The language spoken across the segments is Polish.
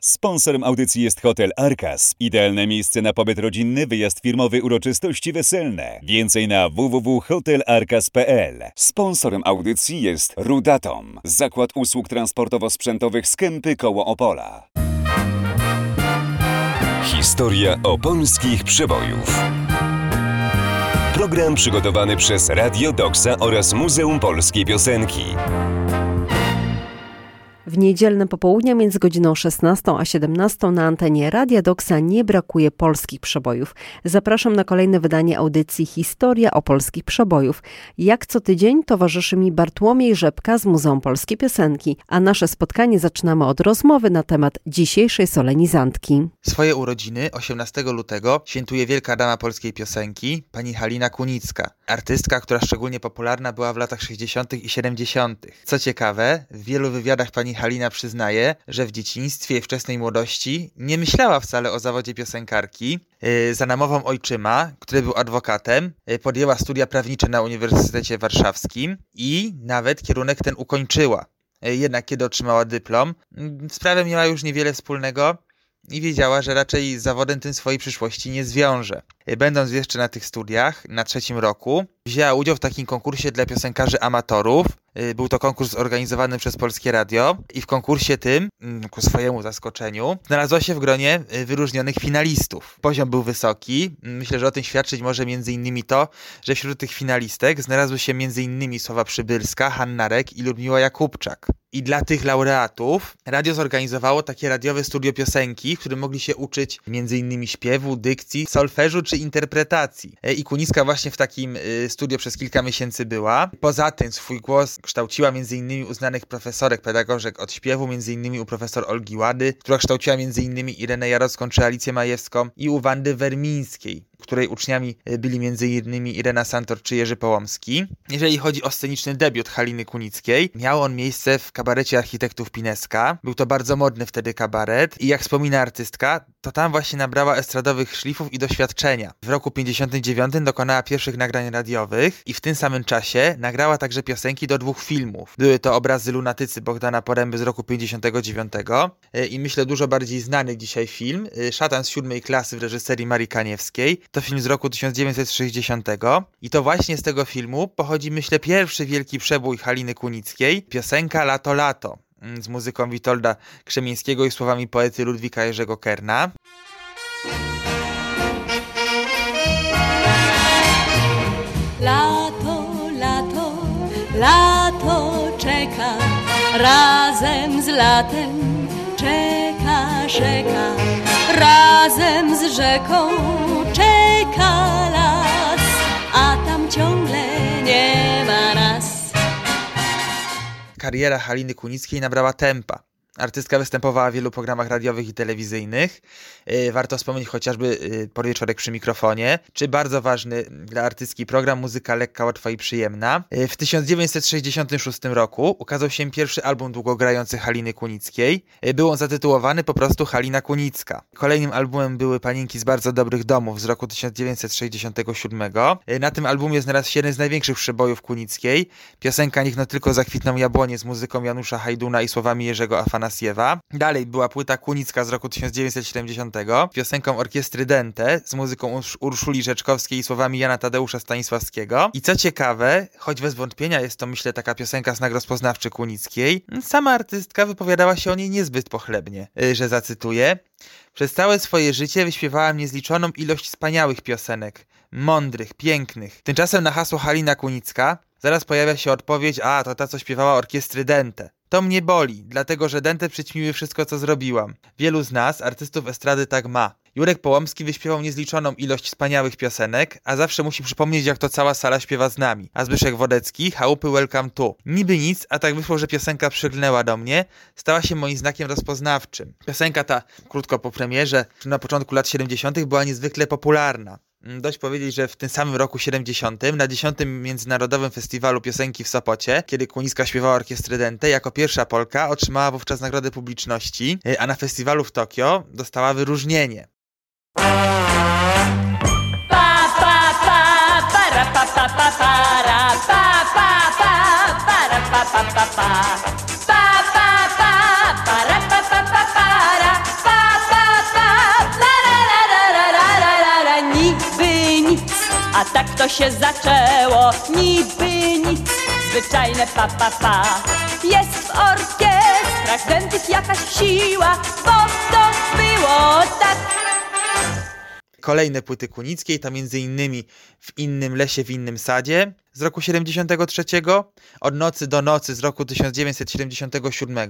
Sponsorem audycji jest Hotel Arkas. Idealne miejsce na pobyt rodzinny, wyjazd firmowy, uroczystości weselne. Więcej na www.hotelarkas.pl. Sponsorem audycji jest Rudatom. Zakład usług transportowo-sprzętowych z Kępy koło Opola. Historia opolskich przebojów. Program przygotowany przez Radio Doksa oraz Muzeum Polskiej Piosenki. W niedzielne popołudnia między godziną 16 a 17 na antenie Radia Doksa nie brakuje polskich przebojów. Zapraszam na kolejne wydanie audycji Historia opolskich przebojów. Jak co tydzień towarzyszy mi Bartłomiej Rzepka z Muzeum Polskiej Piosenki, a nasze spotkanie zaczynamy od rozmowy na temat dzisiejszej solenizantki. Swoje urodziny 18 lutego świętuje wielka dama polskiej piosenki, pani Halina Kunicka. Artystka, która szczególnie popularna była w latach 60. i 70. Co ciekawe, w wielu wywiadach pani Halina przyznaje, że w dzieciństwie i wczesnej młodości nie myślała wcale o zawodzie piosenkarki. Za namową ojczyma, który był adwokatem, podjęła studia prawnicze na Uniwersytecie Warszawskim i nawet kierunek ten ukończyła. Jednak kiedy otrzymała dyplom, z prawem miała już niewiele wspólnego i wiedziała, że raczej z zawodem tym swojej przyszłości nie zwiąże. Będąc jeszcze na tych studiach, na 3. roku, wzięła udział w takim konkursie dla piosenkarzy amatorów. Był to konkurs organizowany przez Polskie Radio i w konkursie tym, ku swojemu zaskoczeniu, znalazła się w gronie wyróżnionych finalistów. Poziom był wysoki. Myślę, że o tym świadczyć może m.in. to, że wśród tych finalistek znalazły się m.in. Sława Przybylska, Hanna Rek i Ludmiła Jakubczak. I dla tych laureatów radio zorganizowało takie radiowe studio piosenki, w którym mogli się uczyć m.in. śpiewu, dykcji, solfeżu czy interpretacji. I Kunicka właśnie w takim studio przez kilka miesięcy była. Poza tym swój głos kształciła m.in. uznanych profesorek, pedagogzek od śpiewu, m.in. u profesor Olgi Łady, która kształciła m.in. Irenę Jarocką czy Alicję Majewską i u Wandy Wermińskiej, której uczniami byli m.in. Irena Santor czy Jerzy Połomski. Jeżeli chodzi o sceniczny debiut Haliny Kunickiej, miał on miejsce w kabarecie architektów Pineska. Był to bardzo modny wtedy kabaret i jak wspomina artystka, to tam właśnie nabrała estradowych szlifów i doświadczenia. W roku 59 dokonała pierwszych nagrań radiowych i w tym samym czasie nagrała także piosenki do 2 filmów. Były to Obrazy lunatycy Bogdana Poręby z roku 59 i myślę dużo bardziej znany dzisiaj film Szatan z 7. klasy w reżyserii Marii Kaniewskiej. To film z roku 1960 i to właśnie z tego filmu pochodzi, myślę, pierwszy wielki przebój Haliny Kunickiej, piosenka Lato, lato, z muzyką Witolda Krzemińskiego i słowami poety Ludwika Jerzego Kerna. Lato, lato, lato czeka, razem z latem czeka rzeka, razem z rzeką czeka las, a tam ciągle nie ma nas. Kariera Haliny Kunickiej nabrała tempa. Artystka występowała w wielu programach radiowych i telewizyjnych. Warto wspomnieć chociażby Podwieczorek przy mikrofonie, czy bardzo ważny dla artystki program Muzyka lekka, łatwa i przyjemna. W 1966 roku ukazał się pierwszy album długogrający Haliny Kunickiej. Był on zatytułowany po prostu Halina Kunicka. Kolejnym albumem były Panienki z bardzo dobrych domów z roku 1967. Na tym albumie znalazł się jeden z największych przebojów Kunickiej. Piosenka Niech no tylko zakwitną jabłonie z muzyką Janusza Hajduna i słowami Jerzego Afanasiewa. Dalej była płyta Kunicka z roku 1970, piosenką orkiestry Dente z muzyką Urszuli Rzeczkowskiej i słowami Jana Tadeusza Stanisławskiego. I co ciekawe, choć bez wątpienia jest to, myślę, taka piosenka znak rozpoznawczy Kunickiej, sama artystka wypowiadała się o niej niezbyt pochlebnie, że zacytuję: przez całe swoje życie wyśpiewałam niezliczoną ilość wspaniałych piosenek, mądrych, pięknych. Tymczasem na hasło Halina Kunicka zaraz pojawia się odpowiedź: a, to ta, co śpiewała orkiestry Dente. To mnie boli, dlatego że Dente przyćmiły wszystko, co zrobiłam. Wielu z nas, artystów estrady, tak ma. Jurek Połomski wyśpiewał niezliczoną ilość wspaniałych piosenek, a zawsze musi przypomnieć, jak to cała sala śpiewa z nami. A Zbyszek Wodecki, Chałupy Welcome to. Niby nic, a tak wyszło, że piosenka przygnęła do mnie, stała się moim znakiem rozpoznawczym. Piosenka ta, krótko po premierze, na początku lat 70. była niezwykle popularna. Dość powiedzieć, że w tym samym roku 70. na 10. Międzynarodowym Festiwalu Piosenki w Sopocie, kiedy Kunicka śpiewała orkiestry Dente, jako pierwsza Polka otrzymała wówczas nagrodę publiczności, a na festiwalu w Tokio dostała wyróżnienie. A tak to się zaczęło, niby nic, zwyczajne pa, pa, pa. Jest w orkiestrach dętych jakaś siła, bo to było tak. Kolejne płyty Kunickiej to m.in. W innym lesie, w innym sadzie z roku 73, Od nocy do nocy z roku 1977,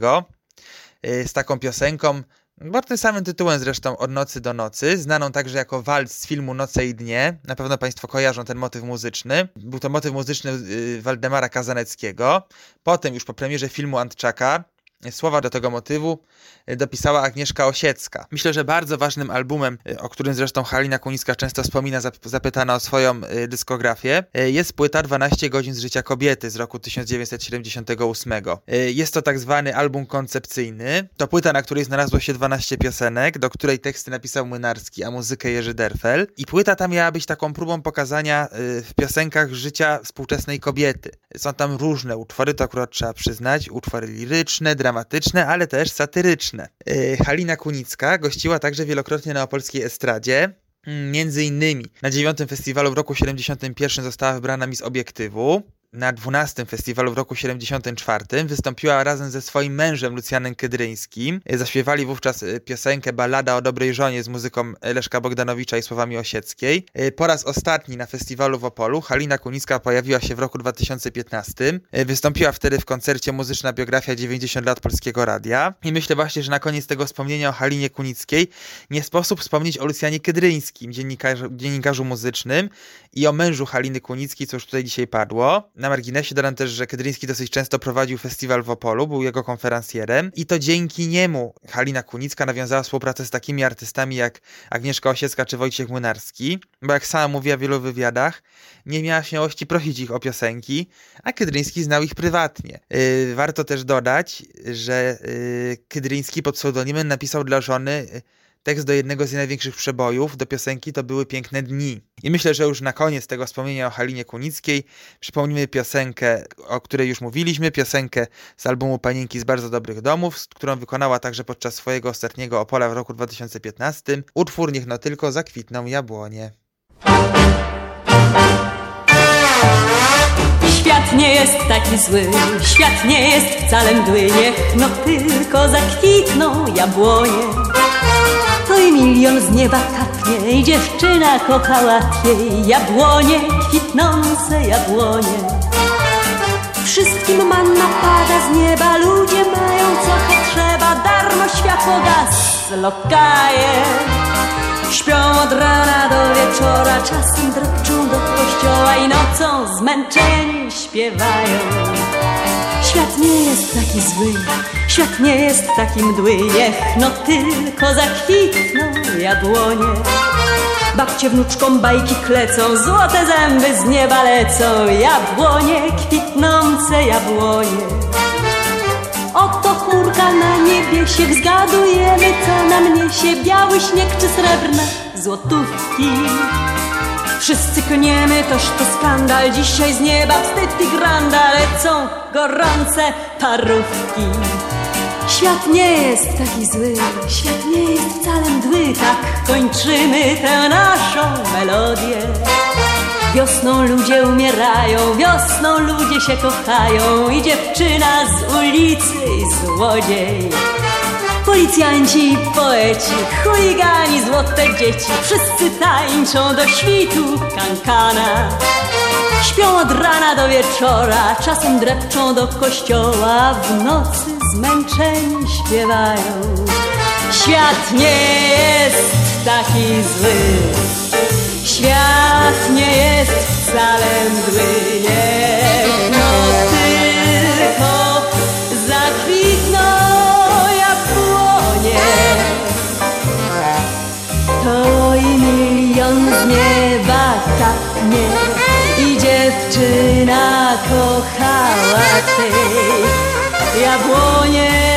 z taką piosenką, pod tym samym tytułem zresztą, Od nocy do nocy, znaną także jako walc z filmu Noce i dnie. Na pewno Państwo kojarzą ten motyw muzyczny. Był to motyw muzyczny Waldemara Kazaneckiego. Potem już po premierze filmu Antczaka słowa do tego motywu dopisała Agnieszka Osiecka. Myślę, że bardzo ważnym albumem, o którym zresztą Halina Kunicka często wspomina, zapytana o swoją dyskografię, jest płyta 12 godzin z życia kobiety z roku 1978. Jest to tak zwany album koncepcyjny. To płyta, na której znalazło się 12 piosenek, do której teksty napisał Młynarski, a muzykę Jerzy Derfel. I płyta ta miała być taką próbą pokazania w piosenkach życia współczesnej kobiety. Są tam różne utwory, to akurat trzeba przyznać, utwory liryczne, dramatyczne, ale też satyryczne. Halina Kunicka gościła także wielokrotnie na opolskiej estradzie. Między innymi na 9. festiwalu w roku 71 została wybrana Miss Obiektywu. Na 12. festiwalu w roku 74 wystąpiła razem ze swoim mężem Lucjanem Kydryńskim. Zaśpiewali wówczas piosenkę Ballada o dobrej żonie z muzyką Leszka Bogdanowicza i słowami Osieckiej. Po raz ostatni na festiwalu w Opolu Halina Kunicka pojawiła się w roku 2015. Wystąpiła wtedy w koncercie Muzyczna biografia 90 lat Polskiego Radia. I myślę właśnie, że na koniec tego wspomnienia o Halinie Kunickiej nie sposób wspomnieć o Lucjanie Kydryńskim, dziennikarzu muzycznym, i o mężu Haliny Kunickiej, co już tutaj dzisiaj padło. Na marginesie dodam też, że Kydryński dosyć często prowadził festiwal w Opolu, był jego konferencjerem i to dzięki niemu Halina Kunicka nawiązała współpracę z takimi artystami jak Agnieszka Osiecka czy Wojciech Młynarski, bo jak sama mówiła w wielu wywiadach, nie miała śmiałości prosić ich o piosenki, a Kydryński znał ich prywatnie. Warto też dodać, że Kydryński pod pseudonimem napisał dla żony tekst do jednego z największych przebojów, do piosenki To były piękne dni. I myślę, że już na koniec tego wspomnienia o Halinie Kunickiej przypomnimy piosenkę, o której już mówiliśmy, piosenkę z albumu Panienki z bardzo dobrych domów, którą wykonała także podczas swojego ostatniego Opola w roku 2015. Utwór Niech no tylko zakwitną jabłonie. Świat nie jest taki zły, świat nie jest wcale mdły, niech no tylko zakwitną jabłonie. To i milion z nieba kapnie i dziewczyna kocha łatwiej. Jabłonie, kwitnące jabłonie. Wszystkim manna pada z nieba, ludzie mają co potrzeba. Darmo światło gaz, lokaje. Śpią od rana do wieczora, czasem drepczą do kościoła i nocą zmęczeni śpiewają. Świat nie jest taki zły, świat nie jest taki mdły, niech no tylko zakwitną jabłonie. Babcie wnuczkom bajki klecą, złote zęby z nieba lecą. Jabłonie, kwitnące jabłonie. Oto chmurka na niebie się, zgadujemy co nam niesie. Biały śnieg czy srebrne złotówki. Wszyscy klniemy, toż to skandal. Dzisiaj z nieba wstyd i granda lecą gorące parówki. Świat nie jest taki zły, świat nie jest wcale mdły. Tak kończymy tę naszą melodię. Wiosną ludzie umierają, wiosną ludzie się kochają. I dziewczyna z ulicy i złodziej. Policjanci i poeci, chuligani, złote dzieci. Wszyscy tańczą do świtu kankana. Śpią od rana do wieczora, czasem drepczą do kościoła. W nocy zmęczeni śpiewają. Świat nie jest taki zły, świat nie jest wcale mdły. Niech no tylko zakwitną jabłonie. To i milion z nieba kapnie i dziewczyna kocha łatwiej. Jabłonie,